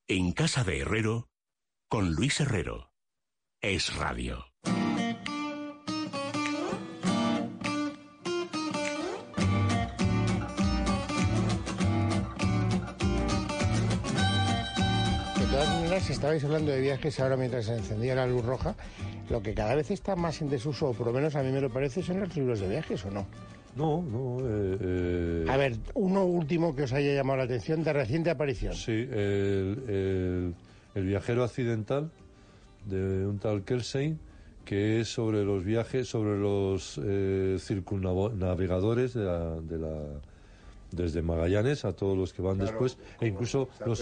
En casa de Herrero, con Luis Herrero. Es Radio. De todas maneras, estabais hablando de viajes ahora mientras se encendía la luz roja. Lo que cada vez está más en desuso, o por lo menos a mí me lo parece, son los libros de viajes, ¿o no? No. A ver, uno último que os haya llamado la atención, de reciente aparición. Sí, el viajero accidental, de un tal Kelsey, que es sobre los viajes, sobre los circunnavegadores desde Magallanes a todos los que van después, e incluso los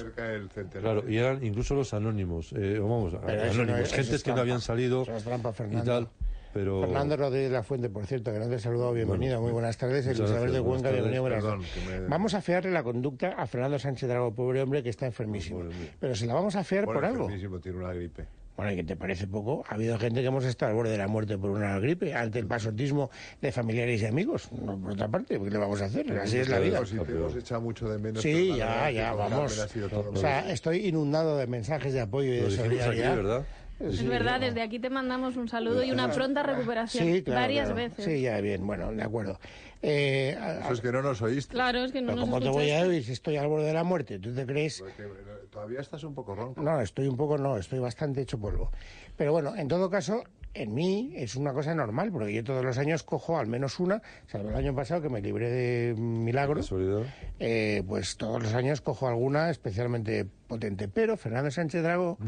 y eran incluso los anónimos, anónimos, gentes que no habían salido y tal. Pero... Fernando Rodríguez La Fuente, por cierto, que no te he saludado, bienvenido, muy buenas tardes. Elizabeth de Cuenca, bienvenido, buenas tardes. Vamos a fearle la conducta a Fernando Sánchez Dragó, pobre hombre que está enfermísimo. Pero se la vamos a fear por algo. Enfermísimo, tiene una gripe. Bueno, ¿y qué te parece poco? Ha habido gente que hemos estado al borde de la muerte por una gripe, ante el pasotismo de familiares y amigos. No, por otra parte, ¿qué le vamos a hacer? Así es la vida. Si te hemos echado mucho de menos. Sí, ya, vamos. O sea, estoy inundado de mensajes de apoyo y de solidaridad. Aquí, ¿verdad? Es verdad, desde aquí te mandamos un saludo y una pronta recuperación. Sí, claro, varias veces. Sí, ya, bien, bueno, de acuerdo. Eso es que no nos oíste. Claro, es que no pero nos ¿cómo te escuchaste? voy a oír si estoy al borde de la muerte? ¿Tú te crees? Porque todavía estás un poco ronco. No, estoy bastante hecho polvo. Pero bueno, en todo caso, en mí es una cosa normal, porque yo todos los años cojo al menos una, salvo el año pasado que me libré de milagro, pues todos los años cojo alguna especialmente potente. Pero Fernando Sánchez Dragó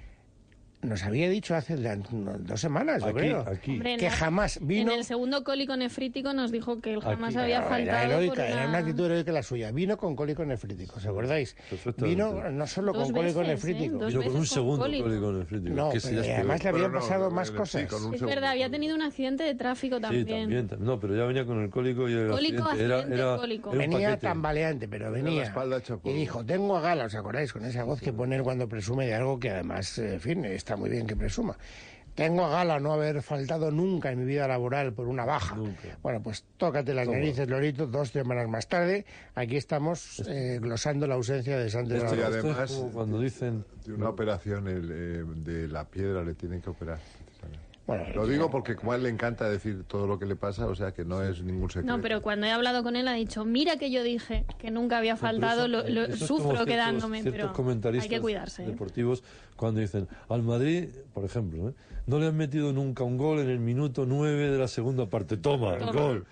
nos había dicho hace 2 semanas, yo creo, Hombre, que jamás vino... En el segundo cólico nefrítico nos dijo que él jamás había faltado. Era heroica, por era una actitud heroica la suya. Vino con cólico nefrítico, ¿os acordáis? Vino no solo Dos con cólico veces, nefrítico. Dos Vino con un veces segundo cólico. cólico nefrítico. No, pero además le habían pasado más cosas. Es verdad, había tenido un accidente de tráfico también. Sí, también. No, pero ya venía con el cólico y el accidente. Era cólico. un Venía paquete. tambaleante, pero venía. Y dijo, tengo a gala, ¿os acordáis? Con esa voz que pone él cuando presume de algo que además, en fin, está muy bien que presuma. Tengo a gala no haber faltado nunca en mi vida laboral por una baja. Nunca. Bueno, pues tócate las narices, Lorito, 2 semanas más tarde. Aquí estamos glosando la ausencia de Sánchez Esto y Dragó. además, es como cuando dicen... de una operación de la piedra le tienen que operar. Bueno, Lo digo porque como a él le encanta decir todo lo que le pasa, o sea que no es ningún secreto. No, pero cuando he hablado con él ha dicho, mira que yo dije que nunca había faltado, Eso es sufro como quedándome, ciertos pero comentaristas hay que cuidarse. deportivos cuando dicen, al Madrid, por ejemplo, no le han metido nunca un gol en el minuto 9 de la segunda parte. Toma. Gol.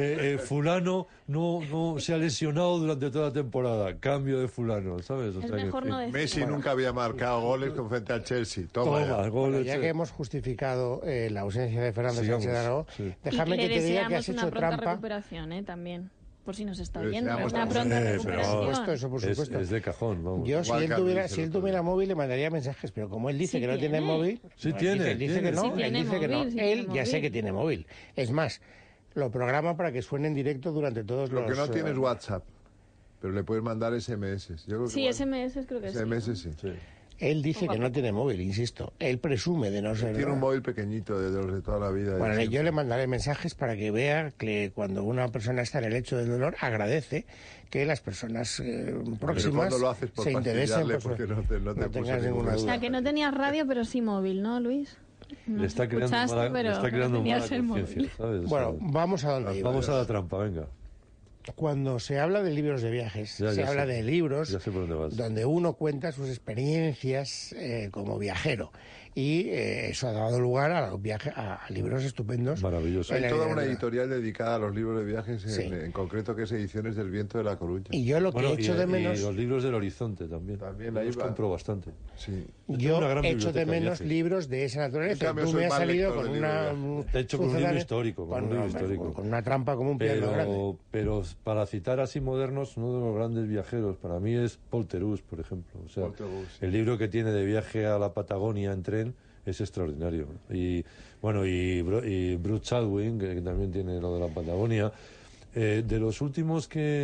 Fulano no se ha lesionado durante toda la temporada. Cambio de fulano, ¿sabes? O Es sea mejor no decir. Messi nunca había marcado goles con frente al Chelsea. Toma ya. Gol. ya que hemos justificado la ausencia de Fernando Sigamos, Sánchez Dragó, sí. déjame Y que le te diga que deseamos has una hecho pronta trampa. recuperación, también, por si nos está Le oyendo. deseamos Una también. pronta pero- recuperación. Eso por supuesto. Es de cajón, vamos. Yo, si Igual él que tuviera, Luis si él el otro tuviera día. móvil, le mandaría mensajes, pero como él dice Sí que no tiene tiene. móvil... Sí no, tiene, él dice que tiene. no, Sí él tiene dice que no. móvil, sí Él tiene ya sé móvil. que tiene móvil. Es más, lo programa para que suene en directo durante todos Lo los... que no tiene es WhatsApp, pero le puedes mandar SMS. Yo creo que Sí, igual- SMS creo que sí. SMS sí. Sí. Él dice que no tiene móvil, insisto. Él presume de no ser... Tiene un móvil pequeñito de los de toda la vida. Bueno, siempre. yo le mandaré mensajes para que vea que cuando una persona está en el lecho del dolor, agradece que las personas próximas fondo lo haces por se interesen fastidiarle por su... porque no te no puso tengas ningún ninguna O duda. sea, que no tenías radio, pero sí móvil, ¿no, Luis? No Le está te creando escuchaste, mala, pero le está creando no tenías mala el móvil. conciencia, ¿sabes? O Bueno, sea, vamos a donde iba. vamos a la trampa, venga. Cuando se habla de libros de viajes, Ya se habla sé. de libros Ya sé por dónde vas. donde uno cuenta sus experiencias como viajero. Y eso ha dado lugar a libros estupendos. Maravilloso. Hay en la toda una literatura. editorial dedicada a los libros de viajes, Sí. en concreto que es Ediciones del Viento de La Coruña. Y yo lo que Bueno, he hecho de menos... y los libros del Horizonte también. También Yo ahí los va. compro bastante. Sí. Yo una gran echo de biblioteca de menos viajes. libros de esa En naturaleza. cambio, Tú soy me has más salido lector con de una... libros Te he hecho con un libro sucedánea- histórico, con un libro histórico. con una trampa como un piano grande. Pero para citar así modernos, uno de los grandes viajeros para mí es Paul Terús, por ejemplo. O sea, Paul Terús, sí. el libro que tiene de viaje a la Patagonia en tren es extraordinario. Y bueno, y Bruce Chalwin, que también tiene lo de la Patagonia. De los últimos que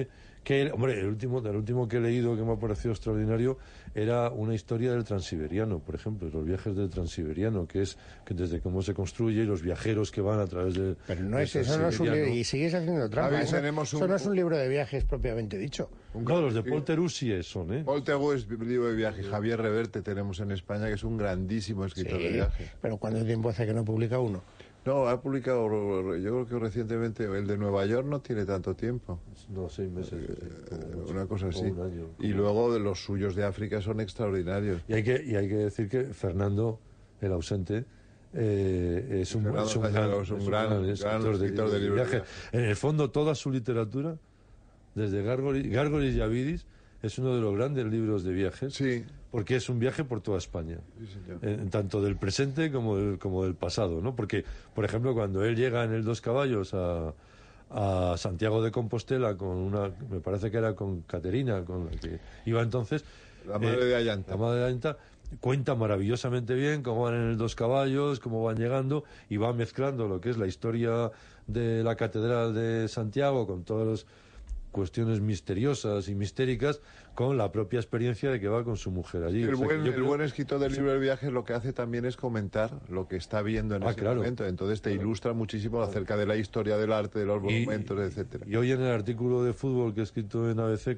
Que, hombre, el último que he leído que me ha parecido extraordinario era una historia del Transiberiano, por ejemplo, los viajes del Transiberiano, que desde cómo se construye y los viajeros que van a través de... Pero no es eso, no es un libro, y sigues haciendo trampa. Eso no es un libro de viajes propiamente dicho. No, los de Paul Theroux sí son, ¿eh? Paul Theroux es libro de viajes. Javier Reverte tenemos en España, que es un grandísimo escritor de viajes. Pero ¿cuánto tiempo hace que no publica uno? No, ha publicado, yo creo que recientemente, el de Nueva York no tiene tanto tiempo. No, 6 meses. Una cosa así. Un año. Y luego de los suyos de África son extraordinarios. Y hay que decir que Fernando, el ausente, es un gran escritor de viajes. En el fondo, toda su literatura, desde Gárgolis y Avidis, es uno de los grandes libros de viajes. Sí. Porque es un viaje por toda España, tanto del presente como del pasado, ¿no? Porque, por ejemplo, cuando él llega en el Dos Caballos a Santiago de Compostela me parece que era con Caterina, con la que iba entonces, la madre de Ayanta. La madre de Ayanta cuenta maravillosamente bien cómo van en el Dos Caballos, cómo van llegando, y va mezclando lo que es la historia de la Catedral de Santiago con todas las cuestiones misteriosas y mistéricas, con la propia experiencia de que va con su mujer allí. El buen escritor del libro de viajes lo que hace también es comentar lo que está viendo en ese momento. Entonces te ilustra muchísimo acerca de la historia del arte, de los monumentos, etcétera. Y hoy en el artículo de fútbol que he escrito en ABC,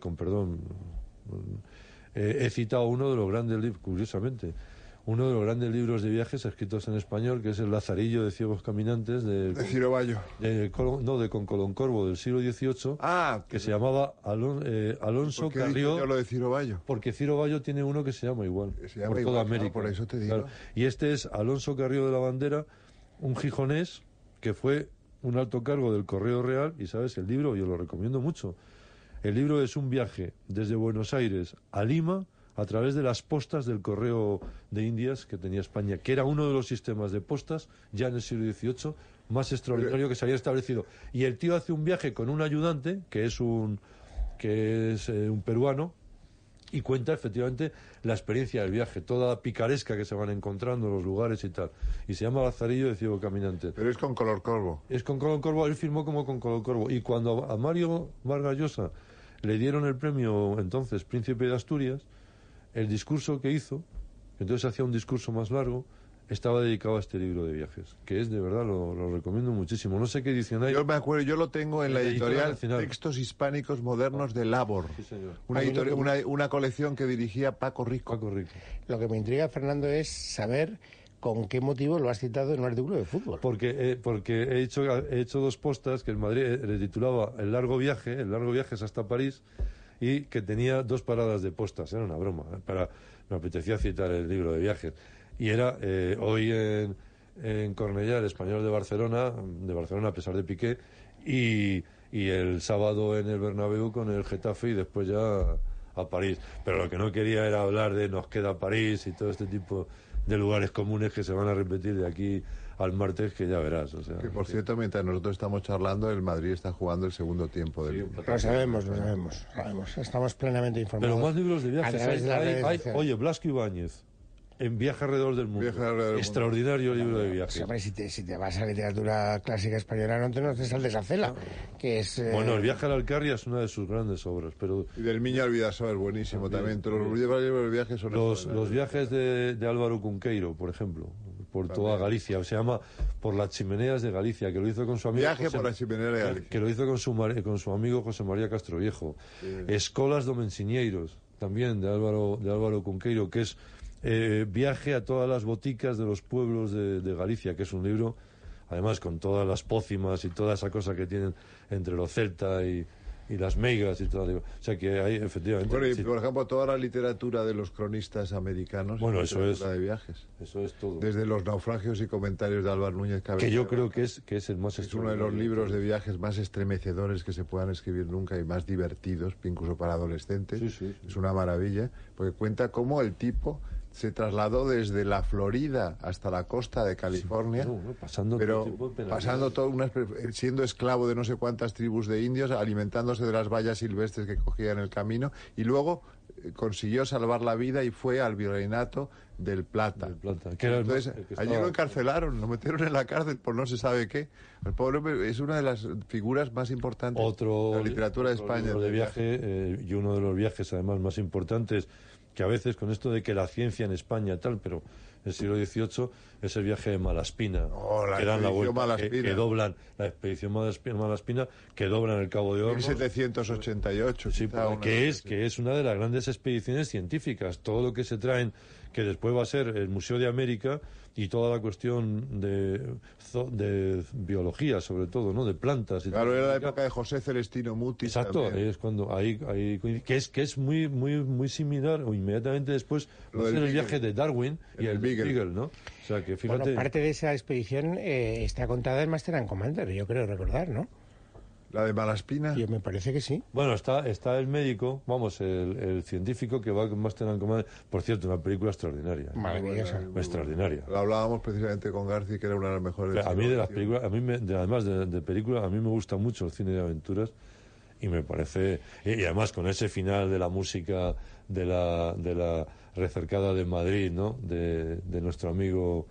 he citado uno de los grandes libros, curiosamente, uno de los grandes libros de viajes escritos en español, que es El Lazarillo de ciegos caminantes de Ciro Bayo. De Concolón Corvo del siglo XVIII, que se llamaba Alonso Carrió. Yo lo de Ciro Bayo? Porque Ciro Bayo tiene uno que se llama igual, por toda América. Por eso te digo. Claro. Y este es Alonso Carrió de la Bandera, un gijonés que fue un alto cargo del Correo Real, y sabes, el libro yo lo recomiendo mucho. El libro es un viaje desde Buenos Aires a Lima, a través de las postas del Correo de Indias que tenía España, que era uno de los sistemas de postas ya en el siglo XVIII más extraordinario que se había establecido. Y el tío hace un viaje con un ayudante, que es un peruano, y cuenta efectivamente la experiencia del viaje, toda picaresca que se van encontrando en los lugares y tal. Y se llama Lazarillo de ciego caminante. Pero es con color corvo. Es con color corvo, él firmó como con color corvo. Y cuando a Mario Vargas Llosa le dieron el premio, entonces, Príncipe de Asturias, el discurso que hizo, entonces hacía un discurso más largo, estaba dedicado a este libro de viajes, que es, de verdad, lo recomiendo muchísimo. No sé qué edición hay. Yo me acuerdo, yo lo tengo en la editorial Textos Hispánicos Modernos de Labor. Sí, señor. Una colección que dirigía Paco Rico. Lo que me intriga, Fernando, es saber con qué motivo lo has citado en un artículo de fútbol. Porque he hecho dos postas que en Madrid le titulaba El largo viaje es hasta París, y que tenía 2 paradas de postas. Era una broma. Me apetecía citar el libro de viajes. Y era hoy en Cornellá, el Español de Barcelona a pesar de Piqué, y el sábado en el Bernabéu con el Getafe, y después ya a París. Pero lo que no quería era hablar de nos queda París y todo este tipo de lugares comunes que se van a repetir de aquí al martes, que ya verás. O sea, que por cierto, mientras nosotros estamos charlando, el Madrid está jugando el segundo tiempo del... Lo sabemos. Estamos plenamente informados. Pero más libros de viajes. Oye, Blasco Ibáñez, en Viaje alrededor del mundo. Extraordinario libro de viajes. Hombre, si te vas a literatura clásica española, no te saltes a Cela, que es... Bueno, El viaje a la Alcarria es una de sus grandes obras, pero... Y del Miño Albidasoa es buenísimo también. Todos los libros de viajes son... Los viajes de Álvaro Cunqueiro, por ejemplo, por toda Galicia. Se llama Por las chimeneas de Galicia, que lo hizo con su amigo... Viaje por las chimeneas de Galicia. Que lo hizo con su amigo José María Castroviejo. Sí. Escolas Domensiñeiros, también de Álvaro Cunqueiro, que es... viaje a todas las boticas de los pueblos de Galicia, que es un libro, además, con todas las pócimas y toda esa cosa que tienen entre los celtas y las meigas y todo. O sea que hay, efectivamente... Bueno, y por ejemplo, toda la literatura de los cronistas americanos, bueno, eso es de viajes. Eso es todo. Desde los naufragios y comentarios de Álvaro Núñez Cabezas, que yo creo que es el más... Es uno de los libros de viajes más estremecedores que se puedan escribir nunca, y más divertidos, incluso para adolescentes. Sí. Es una maravilla, porque cuenta cómo el tipo se trasladó desde la Florida hasta la costa de California, pasando siendo esclavo de no sé cuántas tribus de indios, alimentándose de las bayas silvestres que cogía en el camino, y luego consiguió salvar la vida y fue al virreinato del Plata. Entonces, allí lo encarcelaron, lo metieron en la cárcel por no se sabe qué. El pobre hombre es una de las figuras más importantes de la literatura de España. De viaje, y uno de los viajes además más importantes, que a veces con esto de que la ciencia en España tal, pero el siglo XVIII es el viaje de Malaspina, que dan la vuelta, que doblan la expedición Malaspina, que doblan el Cabo de Hornos. 1788. Sí, que es una de las grandes expediciones científicas. Todo lo que se traen, que después va a ser el Museo de América, y toda la cuestión de biología, sobre todo, ¿no? De plantas. Claro, era la época de José Celestino Mutis. Exacto, también. es cuando que es muy similar, o inmediatamente después va a ser el viaje de Darwin y el Beagle, ¿no? O sea, que fíjate... Bueno, parte de esa expedición está contada en Master and Commander, yo creo recordar, ¿no? ¿La de Malaspina? Yo me parece que sí. Bueno, está el médico, vamos, el científico que va con Master and Commander. Por cierto, una película extraordinaria. Maravillosa. Extraordinaria. Lo hablábamos precisamente con García, que era una de las mejores. A mí de las películas, además de películas, a mí me gusta mucho el cine de aventuras, y me parece, y además con ese final de la música de la recercada de Madrid, ¿no? De nuestro amigo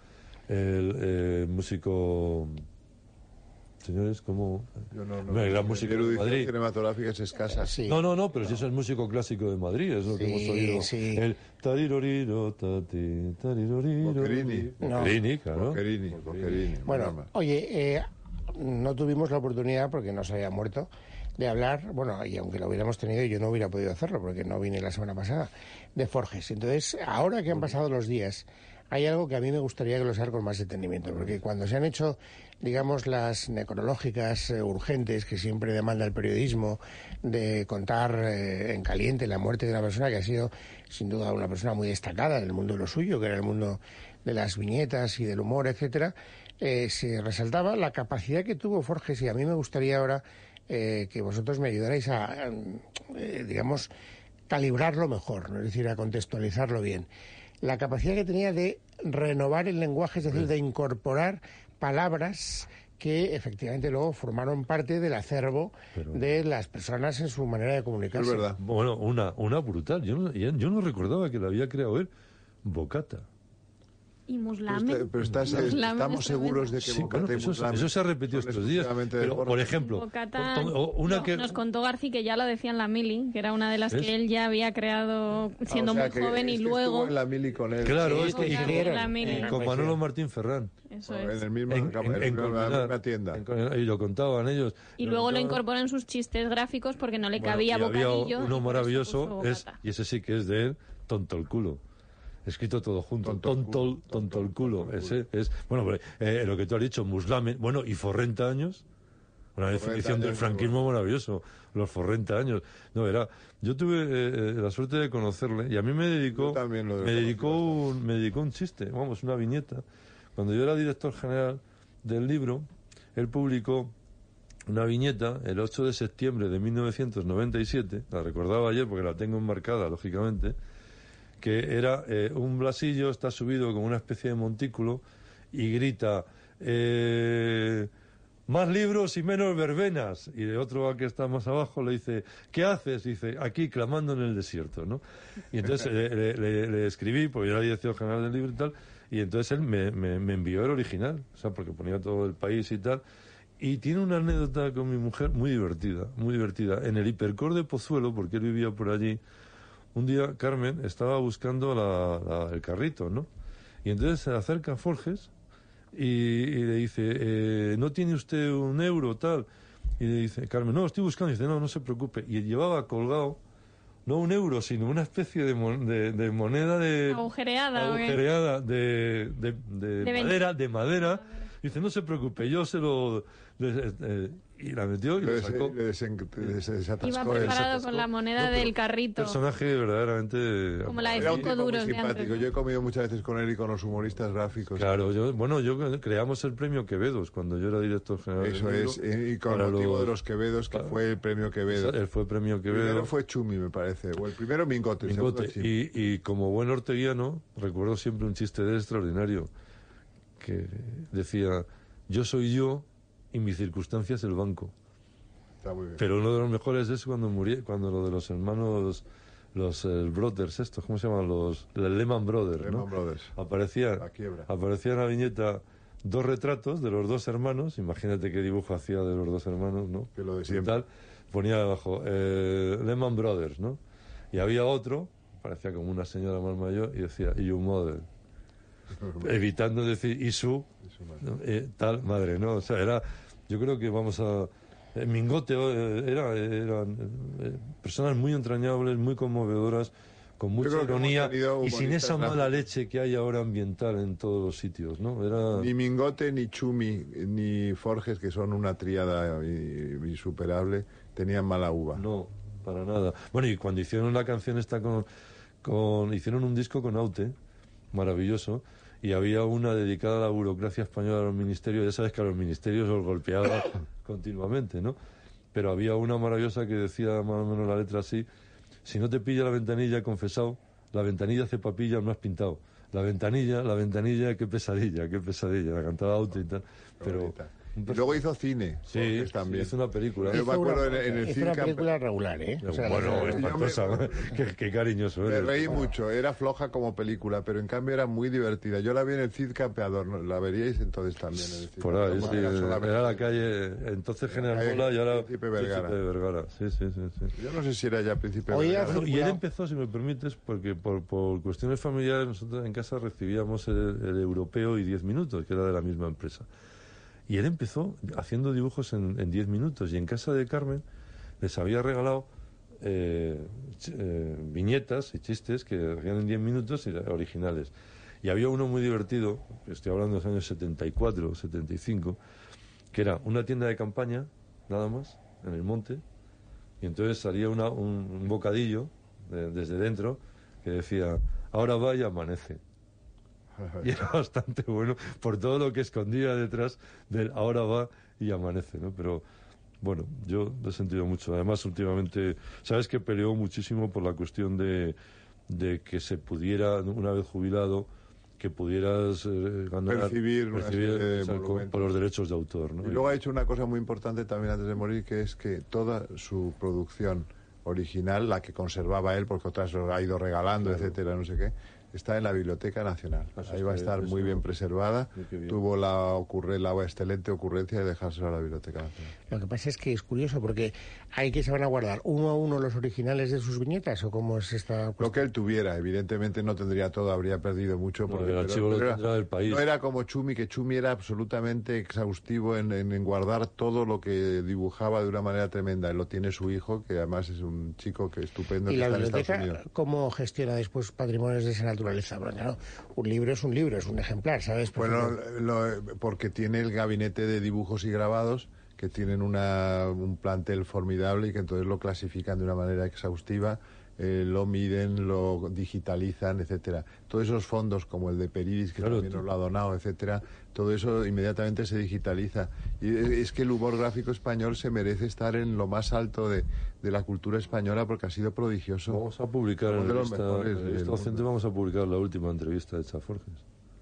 el músico... Señores, ¿cómo? El gran músico de Madrid. Cinematográfica es escasa. Sí. No, pero si es el músico clásico de Madrid, es lo que hemos oído. Sí. El tariroriro, tariroriro. Boccherini, claro. Boccherini. Bueno, oye, no tuvimos la oportunidad, porque no se había muerto, de hablar, bueno, y aunque lo hubiéramos tenido, yo no hubiera podido hacerlo, porque no vine la semana pasada, de Forges. Entonces, ahora que han pasado los días, hay algo que a mí me gustaría glosar con más detenimiento, porque cuando se han hecho, digamos, las necrológicas urgentes que siempre demanda el periodismo, de contar en caliente la muerte de una persona que ha sido, sin duda, una persona muy destacada en el mundo de lo suyo, que era el mundo de las viñetas y del humor, etcétera, se resaltaba la capacidad que tuvo Forges, y a mí me gustaría ahora que vosotros me ayudarais a, digamos, calibrarlo mejor, ¿no? Es decir, a contextualizarlo bien. La capacidad que tenía de renovar el lenguaje, es decir, de incorporar palabras que efectivamente luego formaron parte del acervo de las personas en su manera de comunicarse. Es verdad. Bueno, una brutal. Yo no recordaba que la había creado él. Bocata. Y Muslame. Pero estamos seguros de que sí, Bocata y Muslame eso se ha repetido estos días. Pero, por ejemplo, Bocata, nos contó García que ya lo decía en la Mili, que era una de las que él ya había creado siendo muy joven, y luego en la Mili con él. Claro, es que hicieron con Manolo Martín Ferrán. Eso es. En la misma tienda. Y lo contaban ellos. Y luego lo incorporó en sus chistes gráficos porque no le cabía bocadillo. Había uno maravilloso, y ese sí que es de él, Tonto el culo. Escrito todo junto, tonto el culo. Ese es, bueno, lo que tú has dicho, Muslame, bueno, y Forrenta años, una definición del franquismo maravilloso, los Forrenta años. No, yo tuve la suerte de conocerle, y a mí me dedicó un chiste, vamos, una viñeta. Cuando yo era director general del libro, él publicó una viñeta el 8 de septiembre de 1997, la recordaba ayer porque la tengo enmarcada, lógicamente, que era un blasillo, está subido como una especie de montículo, y grita, más libros y menos verbenas. Y de otro que está más abajo le dice, ¿qué haces? Dice, aquí clamando en el desierto, ¿no? Y entonces le escribí, porque yo era director general del libro y tal, y entonces él me envió el original, o sea, porque ponía todo el país y tal. Y tiene una anécdota con mi mujer muy divertida, muy divertida. En el Hipercor de Pozuelo, porque él vivía por allí, un día Carmen estaba buscando el carrito, ¿no? Y entonces se acerca a Forges y le dice, ¿no tiene usted un euro, tal? Y le dice, Carmen, no, estoy buscando. Y dice, no se preocupe. Y llevaba colgado, no un euro, sino una especie de moneda agujereada de madera. Y dice, no se preocupe, yo se lo... y la metió y lo sacó. Iba preparado con la moneda del carrito. Un personaje verdaderamente... Como la de 5 duros de antes. Yo he comido muchas veces con él y con los humoristas gráficos. Claro, yo creamos el premio Quevedos cuando yo era director general. Eso es, y con motivo de los Quevedos, que fue el premio Quevedos. Él fue premio Quevedo. El primero fue Chumi, me parece, o el primero Mingote. Y como buen orteguiano, recuerdo siempre un chiste de él extraordinario, que decía, yo soy yo y mi circunstancia es el banco. Está muy bien. Pero uno de los mejores es cuando lo de los hermanos los Brothers estos, ¿cómo se llaman? Los Lehman Brothers, ¿no? Brothers. Aparecía en la viñeta 2 retratos de los 2 hermanos, imagínate qué dibujo hacía de los 2 hermanos, ¿no? Que lo de siempre. Tal, ponía debajo Lehman Brothers, ¿no? Y había otro, parecía como una señora más mayor, y decía, y you mother. Evitando decir, y su tal madre, ¿no? O sea, yo creo que vamos a... Mingote eran personas muy entrañables, muy conmovedoras, con mucha ironía y sin esa mala leche que hay ahora ambiental en todos los sitios, ¿no? Ni Mingote, ni Chumi, ni Forges, que son una tríada insuperable, tenían mala uva. No, para nada. Bueno, y cuando hicieron la canción esta hicieron un disco con Aute, maravilloso, y había una dedicada a la burocracia española, a los ministerios. Ya sabes que a los ministerios los golpeaba continuamente, ¿no? Pero había una maravillosa que decía más o menos la letra así: si no te pilla la ventanilla, confesado, la ventanilla hace papilla, no has pintado. La ventanilla, qué pesadilla, la cantaba Aute y tal. Pero... Y luego hizo cine. Sí, también. Hizo una película. Yo me acuerdo en el cine. Hizo una película regular, ¿eh? O sea, bueno, esta cosa, qué cariñoso eres. Me reí mucho, era floja como película, pero en cambio era muy divertida. Yo la vi en el Cid Campeador, ¿no? La veríais entonces también en el Cid. Por ahí, sí, era la calle, entonces General Mola y ahora Príncipe Vergara. Sí. Yo no sé si era ya Príncipe Vergara. Y él empezó, si me permites, porque por cuestiones familiares nosotros en casa recibíamos el Europeo y 10 minutos, que era de la misma empresa. Y él empezó haciendo dibujos en 10 minutos. Y en casa de Carmen les había regalado viñetas y chistes que hacían en 10 minutos y originales. Y había uno muy divertido, estoy hablando de los años 74, 75, que era una tienda de campaña, nada más, en el monte. Y entonces salía un bocadillo desde dentro que decía, ahora va y amanece. Y era bastante bueno por todo lo que escondía detrás del ahora va y amanece, ¿no? Pero bueno, yo lo he sentido mucho. Además, últimamente, sabes que peleó muchísimo por la cuestión de que se pudiera, una vez jubilado, que pudieras percibir por los derechos de autor, ¿no? Y luego ha hecho una cosa muy importante también antes de morir, que es que toda su producción original, la que conservaba él, porque otras lo ha ido regalando, etcétera, no sé qué, está en la Biblioteca Nacional. Ahí va a estar muy bien preservada. Tuvo la excelente ocurrencia de dejárselo a la Biblioteca Nacional. Lo que pasa es que es curioso, porque hay que se van a guardar uno a uno los originales de sus viñetas, ¿o cómo es esta cuestión? Lo que él tuviera, evidentemente no tendría todo, habría perdido mucho. Porque el archivo lo tendrá del país. No era como Chumi, que Chumi era absolutamente exhaustivo en guardar todo lo que dibujaba de una manera tremenda. Él lo tiene su hijo, que además es un chico que estupendo. ¿Y que la está biblioteca en Estados Unidos. cómo gestiona después patrimonios de esa naturaleza? Bueno, claro, un libro es un libro, es un ejemplar, ¿sabes? Bueno, porque tiene el gabinete de dibujos y grabados, que tienen un plantel formidable y que entonces lo clasifican de una manera exhaustiva, lo miden, lo digitalizan, etcétera. Todos esos fondos, como el de Peridis, que también nos lo ha donado, etcétera, todo eso inmediatamente se digitaliza. Y es que el humor gráfico español se merece estar en lo más alto de la cultura española, porque ha sido prodigioso. Vamos a publicar en esta docente, vamos a publicar la última entrevista de Forges.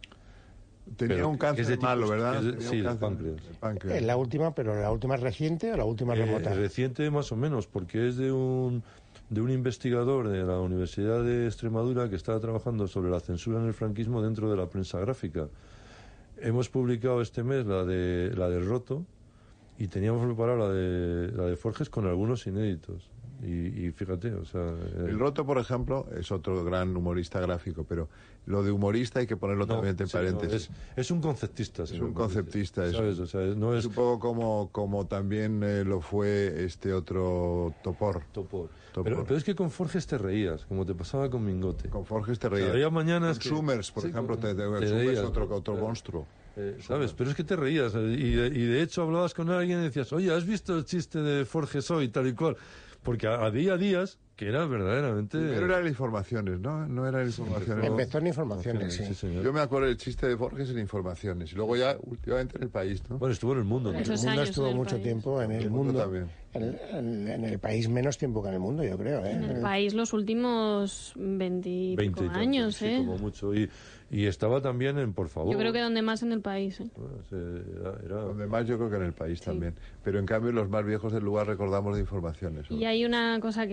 Tenía un cáncer malo, ¿verdad? Sí, el páncreas. La última, pero la última es reciente o la última remota. Reciente más o menos, porque es de un investigador de la Universidad de Extremadura que estaba trabajando sobre la censura en el franquismo dentro de la prensa gráfica. Hemos publicado este mes la de Roto y teníamos preparado la de Forges con algunos inéditos. Y fíjate, o sea... El Roto, por ejemplo, es otro gran humorista gráfico, pero lo de humorista hay que ponerlo también entre paréntesis. Es un conceptista. Es un conceptista, eso. ¿Sabes? O sea, no es... un poco como también lo fue este otro Topor. Pero es que con Forges te reías, como te pasaba con Mingote. Con Forges te reías. Había mañanas que... Summers, por ejemplo, Summers es otro monstruo. ¿Sabes? Pero es que te reías y de hecho hablabas con alguien y decías, oye, ¿has visto el chiste de Forges hoy, tal y cual? Porque había días que era verdaderamente... Pero eran informaciones, ¿no? No eran informaciones. Empezó en informaciones, sí. Señor. Yo me acuerdo del chiste de Forges en informaciones. Y luego ya, últimamente, en el país, ¿no? Bueno, estuvo en el mundo. En el mundo estuvo mucho tiempo, en el mundo también. En el país menos tiempo que en el mundo, yo creo. En el país los últimos 20 años, sí, como mucho. Y estaba también en Por Favor. Yo creo que donde más en el país. Donde más yo creo que en el país también. Pero en cambio los más viejos del lugar recordamos de informaciones. Y hay una cosa que hizo el país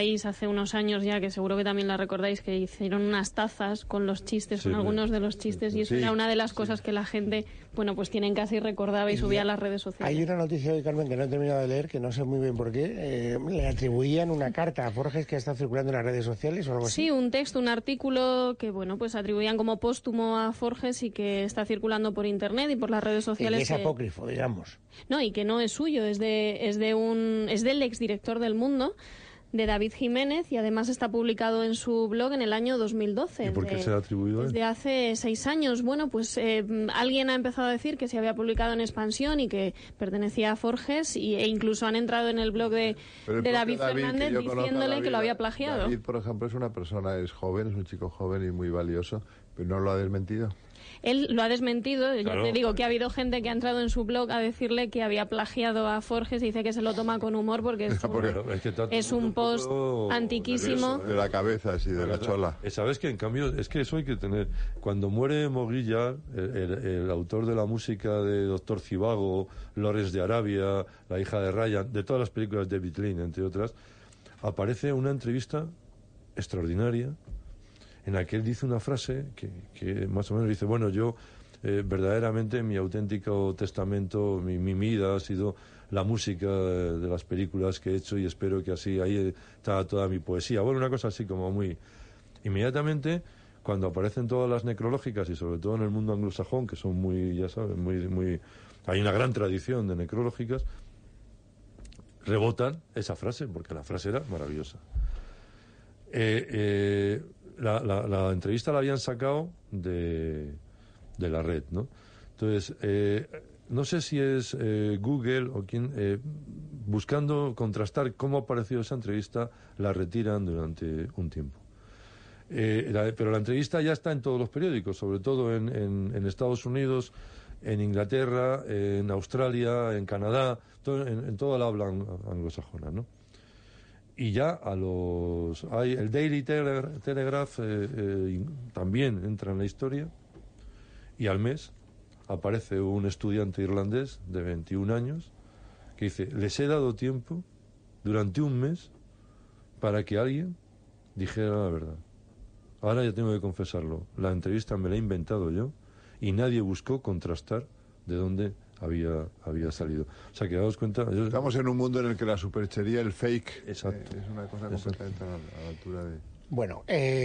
País hace unos años ya, que seguro que también la recordáis, que hicieron unas tazas con los chistes, con algunos de los chistes, y eso era una de las cosas que la gente, bueno, pues tiene en casa y recordaba y subía a las redes sociales. Hay una noticia hoy, Carmen, que no he terminado de leer, que no sé muy bien por qué, le atribuían una carta a Forges que está circulando en las redes sociales o algo así. Sí, un texto, un artículo que, bueno, pues atribuían como póstumo a Forges y que está circulando por internet y por las redes sociales. Y es apócrifo, digamos. No, y que no es suyo, es del exdirector del Mundo, de David Jiménez, y además está publicado en su blog en el año 2012. ¿Y por qué se ha atribuido? Desde hace 6 años. Bueno, pues alguien ha empezado a decir que se había publicado en Expansión y que pertenecía a Forges, e incluso han entrado en el blog de David Fernández diciéndole que lo había plagiado. David, por ejemplo, es una persona, es joven, es un chico joven y muy valioso, pero no lo ha desmentido. Él lo ha desmentido, ya te digo que ha habido gente que ha entrado en su blog a decirle que había plagiado a Forges y dice que se lo toma con humor porque es un post antiquísimo. De la cabeza, así, de la chola. ¿Sabes que en cambio, es que eso hay que tener... Cuando muere Moguilla, el autor de la música de Doctor Zhivago, Lawrence de Arabia, La hija de Ryan, de todas las películas de David Lean, entre otras, aparece una entrevista extraordinaria en la que él dice una frase que más o menos dice, bueno, yo verdaderamente mi auténtico testamento, mi vida ha sido la música de las películas que he hecho y espero que así ahí está toda mi poesía. Bueno, una cosa así como muy... Inmediatamente, cuando aparecen todas las necrológicas y sobre todo en el mundo anglosajón, que son muy, ya saben, muy... Hay una gran tradición de necrológicas, rebotan esa frase, porque la frase era maravillosa. La entrevista la habían sacado de la red, ¿no? Entonces, no sé si es Google o quién, buscando contrastar cómo ha aparecido esa entrevista, la retiran durante un tiempo. Pero la entrevista ya está en todos los periódicos, sobre todo en Estados Unidos, en Inglaterra, en Australia, en Canadá, en toda la habla anglosajona, ¿no? Y ya el Daily Telegraph también entra en la historia, y al mes aparece un estudiante irlandés de 21 años que dice, les he dado tiempo durante un mes para que alguien dijera la verdad. Ahora ya tengo que confesarlo, la entrevista me la he inventado yo y nadie buscó contrastar de dónde había salido. O sea, que daos cuenta... Estamos en un mundo en el que la superchería, el fake, exacto, es una cosa completamente a la altura de... Bueno,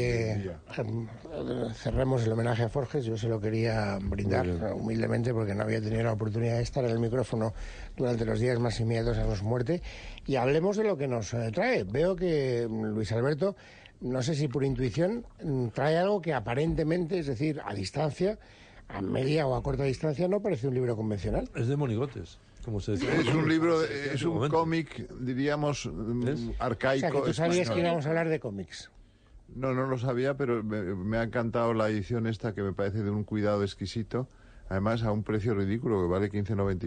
cerremos el homenaje a Forges. Yo se lo quería brindar humildemente porque no había tenido la oportunidad de estar en el micrófono durante los días más inmediatos a su muerte. Y hablemos de lo que nos trae. Veo que Luis Alberto, no sé si por intuición, trae algo que aparentemente, es decir, a distancia, a media o a corta distancia, no parece un libro convencional. Es de monigotes, como se decía. Es un libro, es un cómic, diríamos, arcaico. O sea, que tú sabías que íbamos a hablar de cómics. No lo sabía, pero me ha encantado la edición esta, que me parece de un cuidado exquisito. Además, a un precio ridículo, que vale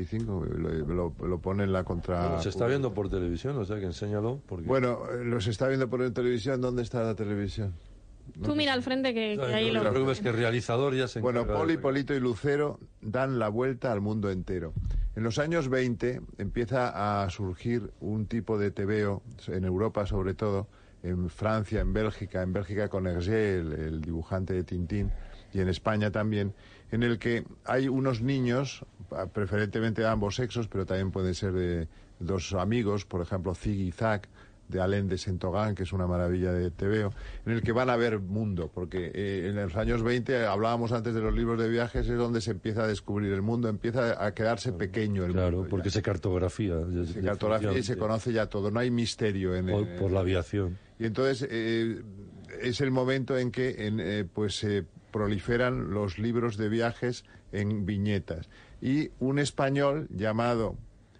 15,95. Lo pone en la contra... Bueno, se está viendo por televisión, o sea que enséñalo. Porque... Bueno, lo se está viendo por televisión. ¿Dónde está la televisión? Tú mira al frente que ahí lo... Creo que el realizador ya se encarga. Bueno, Poli, Polito y Lucero dan la vuelta al mundo entero. En los años 20 empieza a surgir un tipo de tebeo, en Europa sobre todo, en Francia, en Bélgica con Hergé, el dibujante de Tintín, y en España también, en el que hay unos niños, preferentemente de ambos sexos, pero también pueden ser de dos amigos, por ejemplo, Zig y Zag, de Alain de Saint-Ogan, que es una maravilla de tebeo, en el que van a ver mundo, porque en los años 20, hablábamos antes de los libros de viajes, es donde se empieza a descubrir el mundo, empieza a quedarse pequeño el mundo. Claro, porque se cartografía. Se cartografía y se conoce ya todo, no hay misterio por la aviación. Y entonces es el momento en que pues se proliferan los libros de viajes en viñetas. Y un español llamado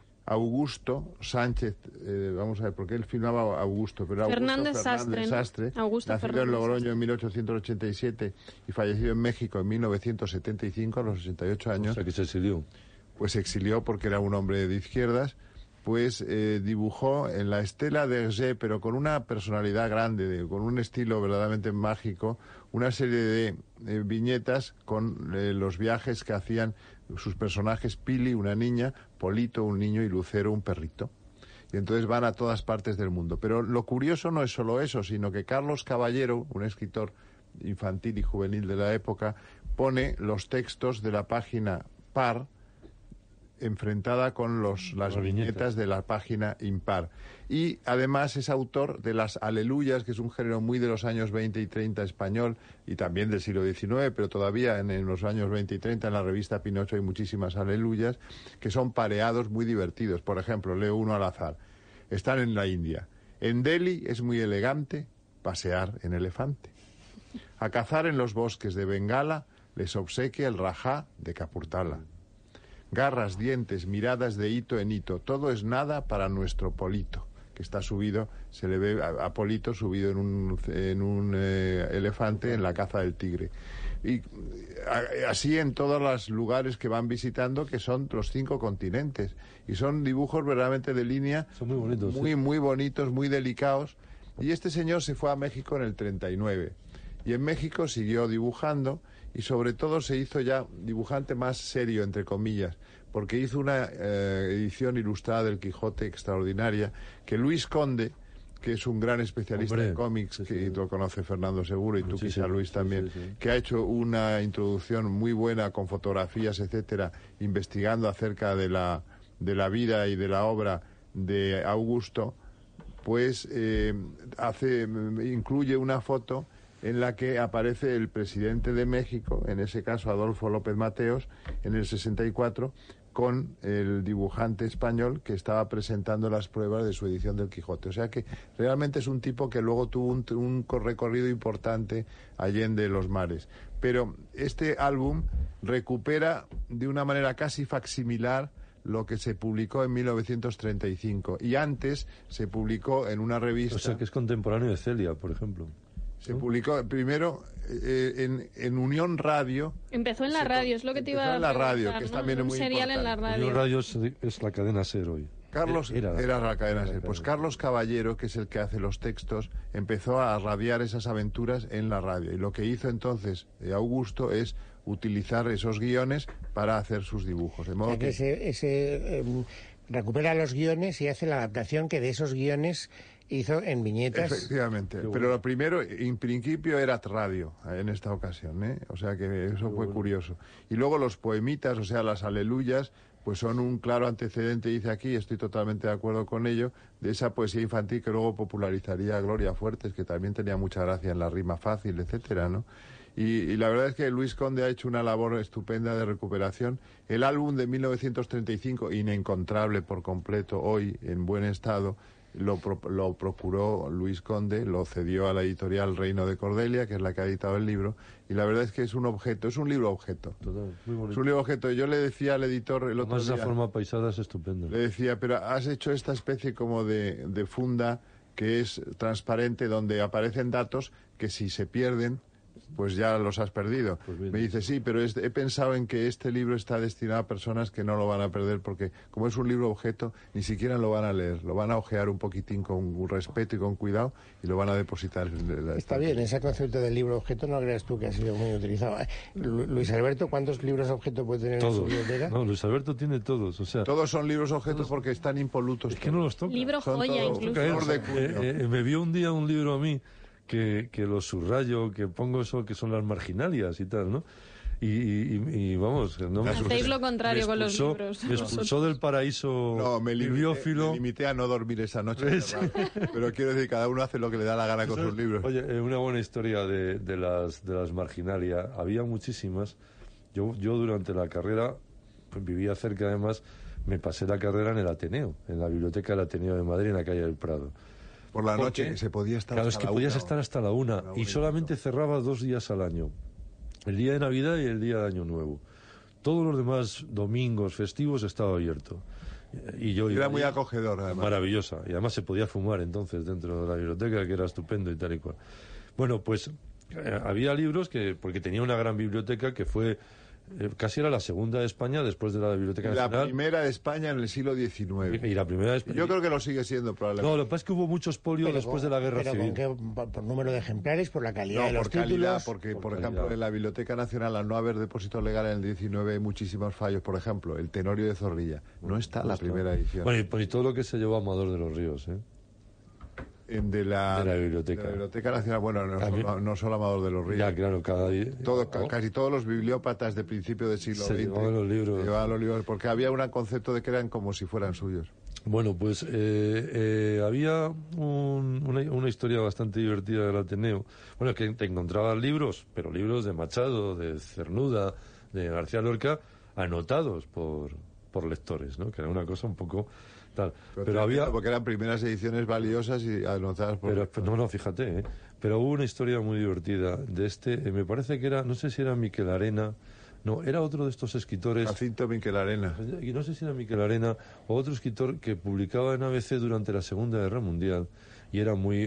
Augusto Sánchez, vamos a ver, porque él filmaba Augusto, pero Fernández Sastre, nacido en Logroño en 1887 y fallecido en México en 1975, a los 68 años. O sea, que se exilió. Pues se exilió porque era un hombre de izquierdas, pues dibujó en la estela de Hergé, pero con una personalidad grande, con un estilo verdaderamente mágico, una serie de viñetas con los viajes que hacían sus personajes: Pili, una niña; Polito, un niño; y Lucero, un perrito. y entonces van a todas partes del mundo. Pero lo curioso no es solo eso, sino que Carlos Caballero, un escritor infantil y juvenil de la época, pone los textos de la página par enfrentada con las viñetas de la página impar. Y además es autor de las aleluyas, que es un género muy de los años 20 y 30 español, y también del siglo XIX, pero todavía en los años 20 y 30 en la revista Pinocho hay muchísimas aleluyas, que son pareados muy divertidos. Por ejemplo, leo uno al azar. Están en la India. En Delhi es muy elegante pasear en elefante. A cazar en los bosques de Bengala les obsequia el rajá de Capurtala. Garras, dientes, miradas de hito en hito, todo es nada para nuestro Polito, que está subido, se le ve a Polito subido en un elefante en la caza del tigre. Y así en todos los lugares que van visitando, que son los 5 continentes. Y son dibujos verdaderamente de línea, son muy bonitos, muy bonitos, muy delicados. Y este señor se fue a México en el 39. Y en México siguió dibujando, y sobre todo se hizo ya dibujante más serio, entre comillas, porque hizo una edición ilustrada del Quijote extraordinaria, que Luis Conde, que es un gran especialista en cómics, que lo conoce Fernando seguro, y tú quizá Luis también, que ha hecho una introducción muy buena con fotografías, etcétera, investigando acerca de la vida y de la obra de Augusto, pues incluye una foto en la que aparece el presidente de México, en ese caso Adolfo López Mateos, en el 64, con el dibujante español que estaba presentando las pruebas de su edición del Quijote. O sea que realmente es un tipo que luego tuvo un recorrido importante allende los mares. Pero este álbum recupera de una manera casi facsimilar lo que se publicó en 1935, y antes se publicó en una revista... O sea que es contemporáneo de Celia, por ejemplo. Se publicó primero en Unión Radio. Empezó en la radio, es lo que te iba a preguntar. En la radio, ¿no? que es también muy serial importante. En la radio. Unión Radio es la cadena SER hoy. Carlos era la cadena SER. Pues Carlos Caballero, que es el que hace los textos, empezó a radiar esas aventuras en la radio. Y lo que hizo entonces Augusto es utilizar esos guiones para hacer sus dibujos. De modo que recupera los guiones y hace la adaptación que de esos guiones hizo en viñetas. Efectivamente, pero lo primero, en principio, era radio en esta ocasión, ¿eh? O sea que eso fue curioso. Y luego los poemitas, o sea, las aleluyas, pues son un claro antecedente, dice aquí, estoy totalmente de acuerdo con ello, de esa poesía infantil que luego popularizaría Gloria Fuertes, que también tenía mucha gracia en la rima fácil, etcétera, ¿no? Y la verdad es que Luis Conde ha hecho una labor estupenda de recuperación. El álbum de 1935, inencontrable por completo hoy, en buen estado, lo procuró Luis Conde, lo cedió a la editorial Reino de Cordelia, que es la que ha editado el libro, y la verdad es que es un objeto, es un libro objeto. Total, muy bonito. Es un libro objeto. Yo le decía al editor el otro día... Esa forma paisada es estupenda. Le decía, pero has hecho esta especie como de funda que es transparente, donde aparecen datos que si se pierden, pues ya los has perdido. Pues me dice, sí, pero he pensado en que este libro está destinado a personas que no lo van a perder, porque como es un libro objeto, ni siquiera lo van a leer, lo van a ojear un poquitín con respeto y con cuidado y lo van a depositar. Está bien, ese concepto del libro objeto no creas tú que ha sido muy utilizado. Luis Alberto, ¿cuántos libros objeto puede tener en su biblioteca? No, Luis Alberto tiene todos, o sea... Todos son libros objetos porque están impolutos. Es que no los toca. Libro joya, incluso. Me vio un día un libro a mí que lo subrayo, que pongo eso, que son las marginalias y tal, ¿no? Y vamos... No hacéis lo contrario con los libros. Me expulsó del paraíso bibliófilo. Me limité a no dormir esa noche. Pero quiero decir, cada uno hace lo que le da la gana con sus libros. Oye, una buena historia de las marginalias. Había muchísimas. Yo durante la carrera, pues vivía cerca, además, me pasé la carrera en el Ateneo, en la biblioteca del Ateneo de Madrid, en la calle del Prado. Por la noche se podía estar hasta la 1. Claro, es que podías estar hasta la 1 y solamente cerraba 2 días al año. El día de Navidad y el día de Año Nuevo. Todos los demás domingos, festivos, estaba abierto. Y era muy acogedor, además. Maravillosa. Y además se podía fumar entonces dentro de la biblioteca, que era estupendo y tal y cual. Bueno, pues había libros porque tenía una gran biblioteca que fue casi era la segunda de España después de la Biblioteca Nacional. La primera de España en el siglo XIX. Y la primera de España. Yo creo que lo sigue siendo, probablemente. No, lo que pasa es que hubo mucho expolio después de la Guerra Civil. ¿Por número de ejemplares, por la calidad de los títulos? Calidad, porque, por ejemplo, en la Biblioteca Nacional, al no haber depósito legal en el 19, hay muchísimos fallos. Por ejemplo, el Tenorio de Zorrilla. No está la primera edición. Bueno, y todo lo que se llevó a Amador de los Ríos, de la biblioteca. De la Biblioteca Nacional, bueno, no solo Amador de los Ríos. Ya, claro, casi todos los bibliópatas de principio del siglo XX llevaban los libros, porque había un concepto de que eran como si fueran suyos. Bueno, pues había una historia bastante divertida del Ateneo. Bueno, que te encontrabas libros, pero libros de Machado, de Cernuda, de García Lorca, anotados por lectores, ¿no? Que era una cosa un poco... Pero había, porque eran primeras ediciones valiosas y anotadas por... No, fíjate, pero hubo una historia muy divertida de me parece que era, no sé si era Miquel Arena, no, era otro de estos escritores... Jacinto Miquel Arena. Y no sé si era Miquel Arena o otro escritor que publicaba en ABC durante la Segunda Guerra Mundial y era muy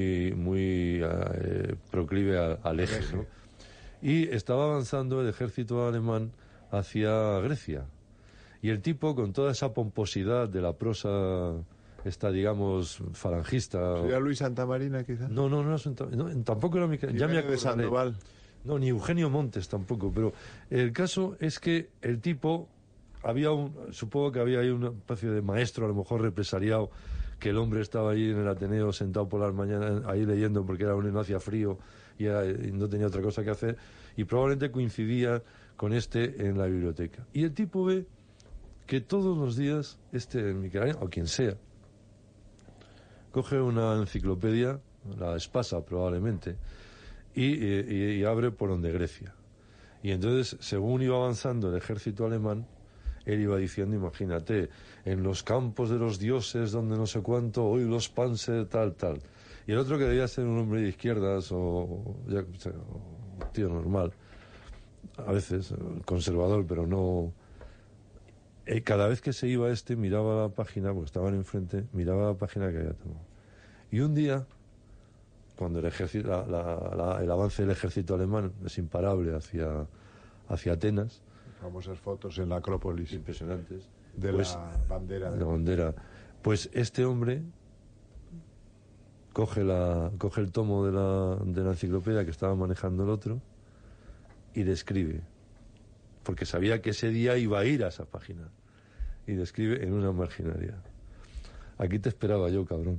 proclive al eje, ¿no? Y estaba avanzando el ejército alemán hacia Grecia. Y el tipo, con toda esa pomposidad de la prosa, digamos, falangista... ¿Sería Luis Santamarina, quizás? No, tampoco era Miquel... Ya me de Sandoval. No, ni Eugenio Montes tampoco, pero el caso es que el tipo, supongo que había ahí una especie de maestro, a lo mejor represaliado, que el hombre estaba ahí en el Ateneo sentado por las mañanas, ahí leyendo porque no hacía frío y no tenía otra cosa que hacer, y probablemente coincidía con en la biblioteca. Y el tipo ve que todos los días Miquel Arena, o quien sea, coge una enciclopedia, la Espasa probablemente, y abre por donde Grecia. Y entonces, según iba avanzando el ejército alemán, él iba diciendo, imagínate, en los campos de los dioses, donde no sé cuánto, hoy los Panzer, tal. Y el otro, que debía ser un hombre de izquierdas o un tío normal, a veces conservador, pero no... cada vez que se iba miraba la página, porque estaban enfrente, miraba la página que había tomado. Y un día, cuando el ejército, el avance del ejército alemán es imparable hacia Atenas... Famosas fotos en la Acrópolis. Impresionantes. De la bandera. De la bandera. Pues este hombre coge el tomo de la enciclopedia que estaba manejando el otro y le escribe, porque sabía que ese día iba a ir a esa página, y le escribe en una marginaria: aquí te esperaba yo, cabrón.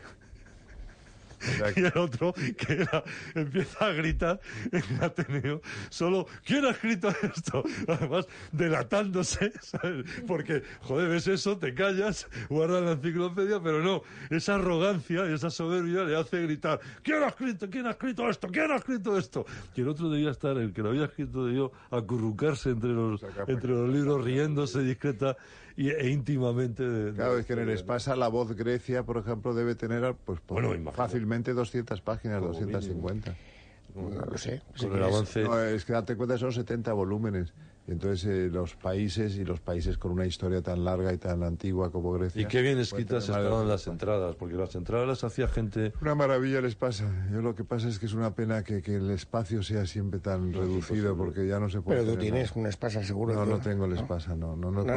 Y el otro, empieza a gritar en el Ateneo, solo, ¿quién ha escrito esto? Además, delatándose, ¿sabes? Porque, joder, ves eso, te callas, guardas la enciclopedia, pero no, esa arrogancia y esa soberbia le hace gritar: ¿quién ha escrito esto? ¿Quién ha escrito esto? Y el otro debía estar, el que lo había escrito, debió acurrucarse entre los libros, riéndose discreta e íntimamente. Claro, es que en el Espasa la Voz Grecia, por ejemplo, debe tener fácilmente 200 páginas, 250. No lo sé. Con el avance... No, es que date cuenta, son 70 volúmenes. Y entonces los países con una historia tan larga y tan antigua como Grecia... Y qué bien escritas estaban las entradas, porque las entradas las hacía gente... Una maravilla les pasa. Yo lo que pasa es que es una pena que el espacio sea siempre tan reducido, porque ya no se puede... Pero tú tienes un Espasa, seguro. No tengo el Espasa, no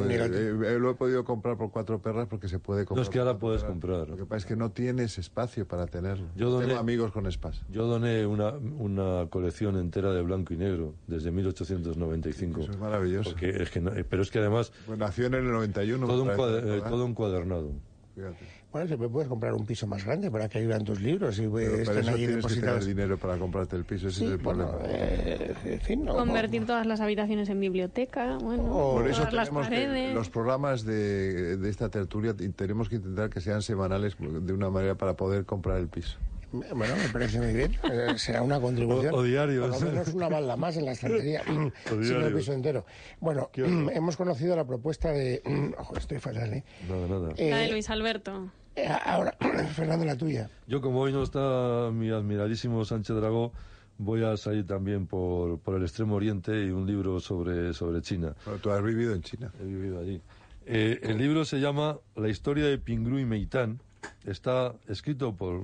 lo he podido comprar por 4 perras, porque se puede comprar. No, es que ahora puedes comprar. Lo que pasa es que no tienes espacio para tenerlo. Tengo amigos con Espasa. Yo doné una colección entera de blanco y negro, desde 1895. Eso es maravilloso. Porque pero es que además... Pues nació en el 91. Todo encuadernado. Fíjate. Bueno, siempre puedes comprar un piso más grande para que ayudan tus libros y estén allí depositados. Que tener dinero para comprarte el piso, ese es el problema. Convertir todas las habitaciones en biblioteca, por eso todas las paredes. Los programas de esta tertulia tenemos que intentar que sean semanales de una manera para poder comprar el piso. Bueno, me parece muy bien. Será una contribución. O diario. Por lo menos una balda más en la estantería. Sin el piso entero. Bueno, hemos conocido la propuesta de... Ojo, estoy fatal, ¿eh? Nada. La de Luis Alberto. Ahora, Fernando, la tuya. Yo, como hoy no está mi admiradísimo Sánchez Dragó, voy a salir también por el Extremo Oriente y un libro sobre China. Pero tú has vivido en China. He vivido allí. El libro se llama La historia de Pingrú y Meitán. Está escrito por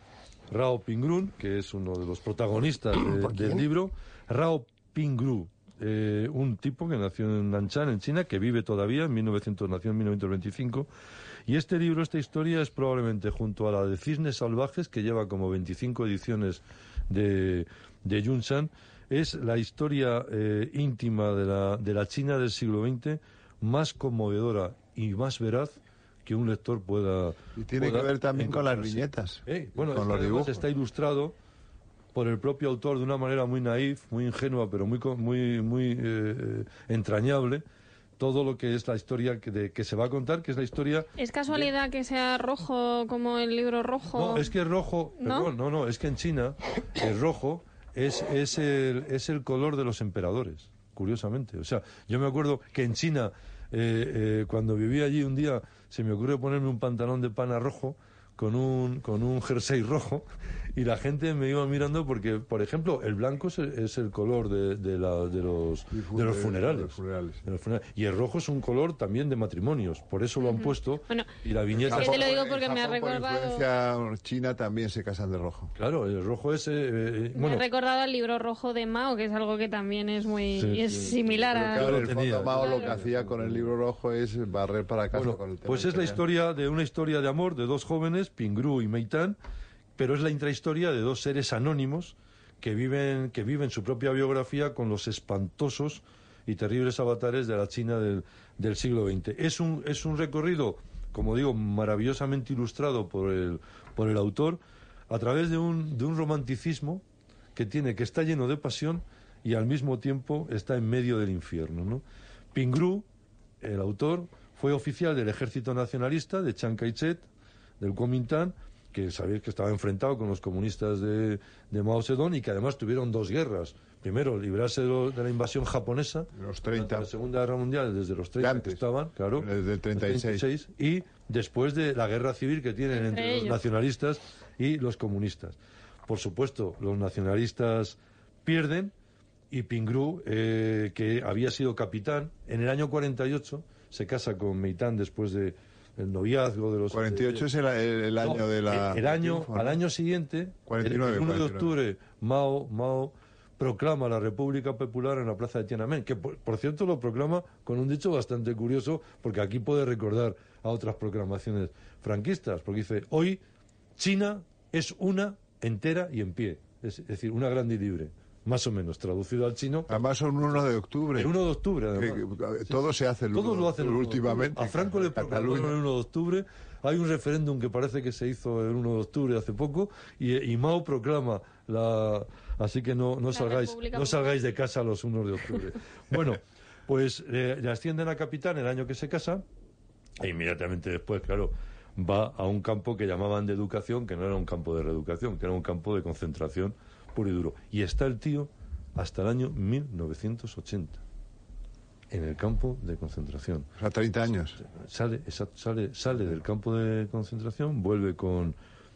Rao Pingrú, que es uno de los protagonistas del libro. Rao Pingrú, un tipo que nació en Nanshan, en China, que vive todavía, nació en 1925, y este libro, esta historia, es probablemente, junto a la de Cisnes Salvajes, que lleva como 25 ediciones de Yunshan, es la historia íntima de la China del siglo XX más conmovedora y más veraz que un lector pueda... Y tiene que ver también con las viñetas, bueno, con los dibujos. Está ilustrado por el propio autor de una manera muy naif, muy ingenua, pero muy entrañable, todo lo que es la historia que se va a contar, que es la historia... ¿Es casualidad que sea rojo como el libro rojo? No, es que es rojo... ¿No? Perdón, no, es que en China el rojo es el color de los emperadores, curiosamente. O sea, yo me acuerdo que en China, cuando vivía allí un día, se me ocurrió ponerme un pantalón de pana rojo con un jersey rojo, y la gente me iba mirando porque, por ejemplo, el blanco es el color de los funerales. Y el rojo es un color también de matrimonios, por eso lo han puesto. Bueno, y la viñeta... te lo digo porque me ha recordado... Por influencia china también se casan de rojo. Claro, el rojo es... Me he recordado el libro rojo de Mao, que es algo que también es muy similar a... Claro, en el fondo Mao lo que hacía con el libro rojo es barrer para casa con el tema. Pues es una historia de amor de dos jóvenes, Pingrú y Meitan, pero es la intrahistoria de dos seres anónimos que viven su propia biografía con los espantosos y terribles avatares de la China del siglo XX. Es un recorrido, como digo, maravillosamente ilustrado por el autor, a través de un romanticismo que está lleno de pasión y al mismo tiempo está en medio del infierno, ¿no? Pingrú, el autor, fue oficial del Ejército Nacionalista de Chiang Kai-shek, del Kuomintang, que sabéis que estaba enfrentado con los comunistas de Mao Zedong, y que además tuvieron dos guerras. Primero, librarse de la invasión japonesa, los 30. La Segunda Guerra Mundial, desde los 30 que estaban, claro, desde el 36, y después de la guerra civil que tienen entre los nacionalistas y los comunistas. Por supuesto, los nacionalistas pierden, y Pingrú, que había sido capitán, en el año 48 se casa con Meitan después de el noviazgo de los... 48 es el año de la... Al año siguiente, 49, el 1 de octubre, Mao proclama la República Popular en la plaza de Tiananmen, que por cierto lo proclama con un dicho bastante curioso, porque aquí puede recordar a otras proclamaciones franquistas, porque dice: hoy China es una, entera y en pie, es decir, una grande y libre. Más o menos, traducido al chino. Además son 1 de octubre. El 1 de octubre, además. Todo se hace el 1 de octubre últimamente. A Franco le proclamaron el 1 de octubre. Hay un referéndum que parece que se hizo el 1 de octubre hace poco, y Mao proclama Así que no salgáis de casa los 1 de octubre. Bueno, pues le ascienden a capitán el año que se casa, e inmediatamente después, claro, va a un campo que llamaban de educación, que no era un campo de reeducación, que era un campo de concentración puro y duro. Y está el tío hasta el año 1980 en el campo de concentración. O sea, 30 años. Sale del campo de concentración, vuelve con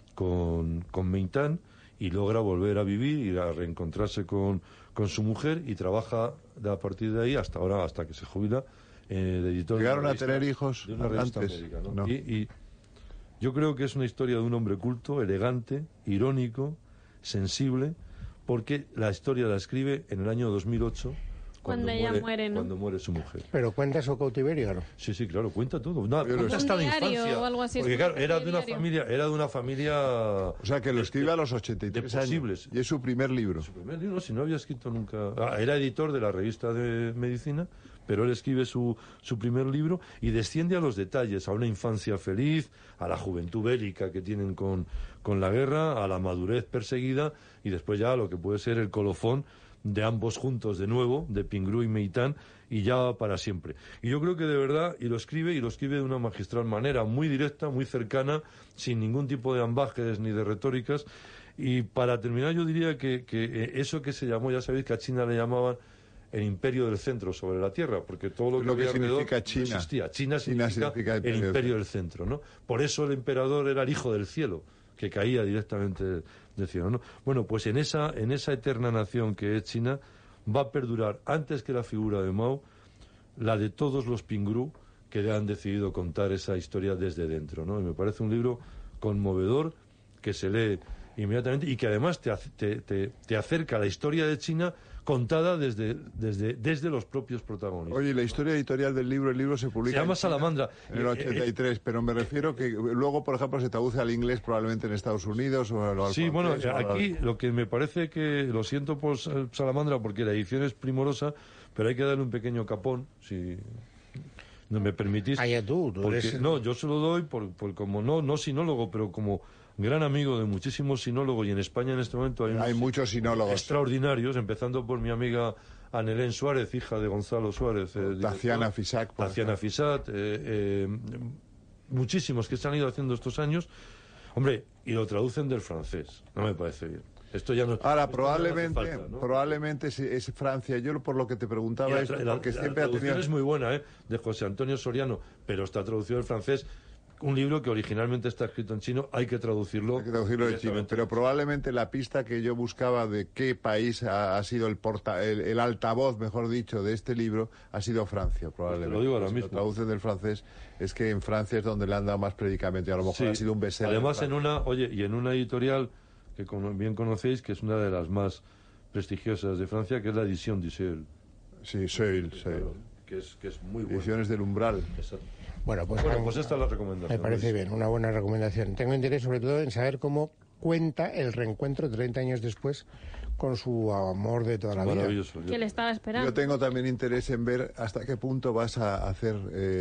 Meitan, y logra volver a vivir y a reencontrarse con su mujer, y trabaja a partir de ahí hasta ahora, hasta que se jubila, de editor. ¿Llegaron a tener hijos de una revista antes? América, ¿no? No. Y yo creo que es una historia de un hombre culto, elegante, irónico, sensible, porque la historia la escribe en el año 2008, cuando ella muere, ¿no? Cuando muere su mujer. Pero cuenta su cautiverio, ¿no? Sí, claro, cuenta todo. Cuenta hasta la infancia. O algo así, porque claro, era de una familia. O sea, que lo escribe a los 83 años. Y es su primer libro. Su primer libro, si no había escrito nunca. Era editor de la revista de medicina, pero él escribe su primer libro y desciende a los detalles, a una infancia feliz, a la juventud bélica que tienen con la guerra, a la madurez perseguida, y después ya a lo que puede ser el colofón de ambos juntos de nuevo, de Pingrú y Meitan, y ya para siempre. Y yo creo que de verdad, y lo escribe de una magistral manera, muy directa, muy cercana, sin ningún tipo de ambajes ni de retóricas. Y para terminar, yo diría que eso que se llamó, ya sabéis que a China le llamaban el imperio del centro sobre la tierra, porque todo lo que significa China. No existía. China significa el imperio del centro, ¿no? Por eso el emperador era el hijo del cielo, que caía directamente del cielo, ¿no? Bueno, pues en esa eterna nación que es China va a perdurar, antes que la figura de Mao, la de todos los Pingrú que han decidido contar esa historia desde dentro, ¿no? Y me parece un libro conmovedor, que se lee inmediatamente y que además te acerca a la historia de China contada desde los propios protagonistas. Oye, la historia editorial del libro, el libro se publica... Se llama Salamandra. En el 83, pero me refiero que luego, por ejemplo, se traduce al inglés probablemente en Estados Unidos o al sí, francés, bueno, aquí lo que me parece que, lo siento por Salamandra, porque la edición es primorosa, pero hay que darle un pequeño capón, si no me permitís. Tú eres... No, yo se lo doy como no sinólogo, pero como gran amigo de muchísimos sinólogos, y en España en este momento hay muchos sinólogos extraordinarios, empezando por mi amiga Anelén Suárez, hija de Gonzalo Suárez, Taciana Fisac, muchísimos que se han ido haciendo estos años, hombre, y lo traducen del francés, no me parece bien. Esto ya no. Ahora, probablemente es Francia. Yo por lo que te preguntaba porque siempre la traducción es muy buena, de José Antonio Soriano, pero está traducido al francés. Un libro que originalmente está escrito en chino, hay que traducirlo en chino. Pero probablemente la pista que yo buscaba de qué país ha sido el altavoz, mejor dicho, de este libro, ha sido Francia, probablemente. Te lo digo ahora mismo. mismo. Si lo traducen del francés, es que en Francia es donde le han dado más predicamento, y a lo mejor ha sido un bestseller. Además, en una editorial que bien conocéis, que es una de las más prestigiosas de Francia, que es la edición du Seuil. Sí, Seuil. Que es muy buena. Ediciones del Umbral. Exacto. Bueno, pues esta es la recomendación. Me parece bien, una buena recomendación. Tengo interés sobre todo en saber cómo cuenta el reencuentro 30 años después con su amor de toda la vida. Que le estaba esperando. Yo tengo también interés en ver hasta qué punto vas a hacer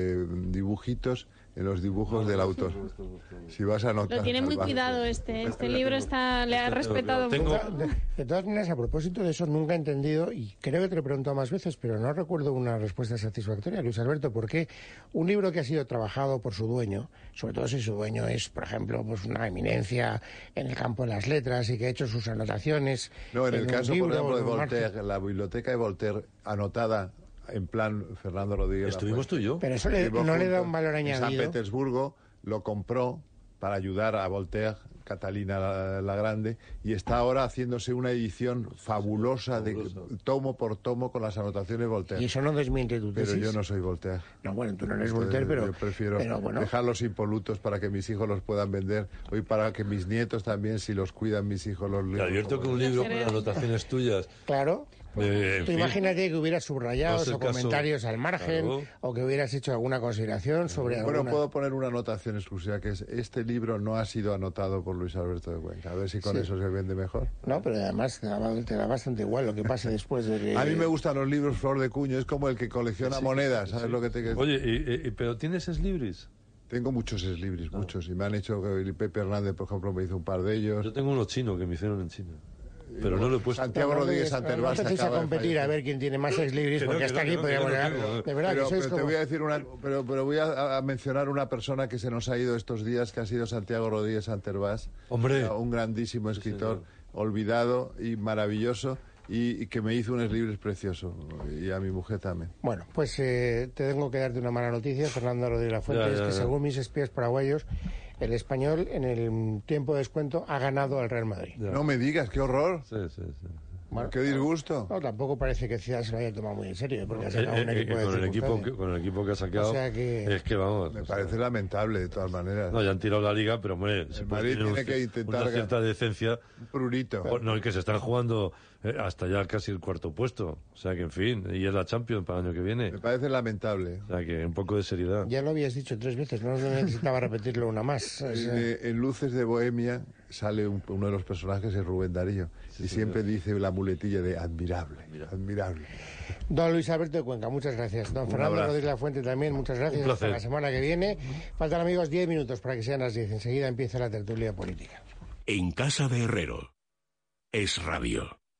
dibujitos en los dibujos del autor. Si vas a anotar. Lo tiene muy cuidado este libro, le ha respetado mucho. De todas maneras, a propósito de eso, nunca he entendido, y creo que te lo he preguntado más veces, pero no recuerdo una respuesta satisfactoria, Luis Alberto, ¿por qué un libro que ha sido trabajado por su dueño, sobre todo si su dueño es, por ejemplo, pues una eminencia en el campo de las letras y que ha hecho sus anotaciones... No, en el caso, por ejemplo, de Voltaire, la biblioteca de Voltaire anotada en plan Fernando Rodríguez. Estuvimos tú y yo. Pero eso no le da un valor añadido. En San Petersburgo lo compró para ayudar a Voltaire, Catalina la Grande, y está ahora haciéndose una edición fabulosa de tomo por tomo con las anotaciones de Voltaire. Y eso no desmiente tu tesis. Pero yo no soy Voltaire. No, bueno, tú no eres Voltaire, pero... Yo prefiero dejarlos impolutos para que mis hijos los puedan vender, y para que mis nietos también, si los cuidan mis hijos, los libros. Te advierto que un libro con anotaciones tuyas... Claro. Tú imagínate que hubieras subrayado o comentarios al margen, o que hubieras hecho alguna consideración sobre alguna... Bueno, puedo poner una anotación exclusiva, que es: este libro no ha sido anotado por Luis Alberto de Cuenca. A ver si con eso se vende mejor. No, pero además te da bastante igual lo que pase después de que... A mí me gustan los libros flor de cuño, es como el que colecciona monedas, ¿sabes lo que te... Oye, ¿pero tienes eslibris? Tengo muchos eslibris, muchos, y me han hecho... Pepe Hernández, por ejemplo, me hizo un par de ellos. Yo tengo unos chinos que me hicieron en China. Pero no lo he puesto. Santiago Rodríguez Santervás. No empecéis a competir a ver quién tiene más ex-libris, porque hasta aquí podríamos llegar. De verdad, pero, que sois pero como... te voy a decir pero voy a mencionar una persona que se nos ha ido estos días, que ha sido Santiago Rodríguez Santervás. Hombre. Un grandísimo escritor, olvidado y maravilloso, y que me hizo un ex-libris precioso, y a mi mujer también. Bueno, pues te tengo que darte una mala noticia, Fernando Rodríguez Lafuente, es que según mis espías paraguayos, el Español, en el tiempo de descuento, ha ganado al Real Madrid. No me digas, qué horror. Sí. Bueno, qué disgusto. No, tampoco parece que Ciudad se lo haya tomado muy en serio, porque ha sacado un equipo con el equipo que ha sacado, o sea que... es que vamos... Me parece lamentable, de todas maneras. No, ya han tirado la liga, pero hombre, el Madrid tiene que intentar una cierta decencia. Un prurito. No, el que se están jugando hasta ya casi el cuarto puesto. O sea que, en fin, y es la Champions para el año que viene. Me parece lamentable. O sea que un poco de seriedad. Ya lo habías dicho 3 veces, no necesitaba repetirlo una más. En Luces de Bohemia sale uno de los personajes, es Rubén Darío, y siempre dice la muletilla de admirable. Don Luis Alberto de Cuenca, muchas gracias. Don Fernando Rodríguez Lafuente también, muchas gracias. Hasta la semana que viene. Faltan, amigos, 10 minutos para que sean las 10. Enseguida empieza la tertulia política. En casa de Herrero, Es Radio.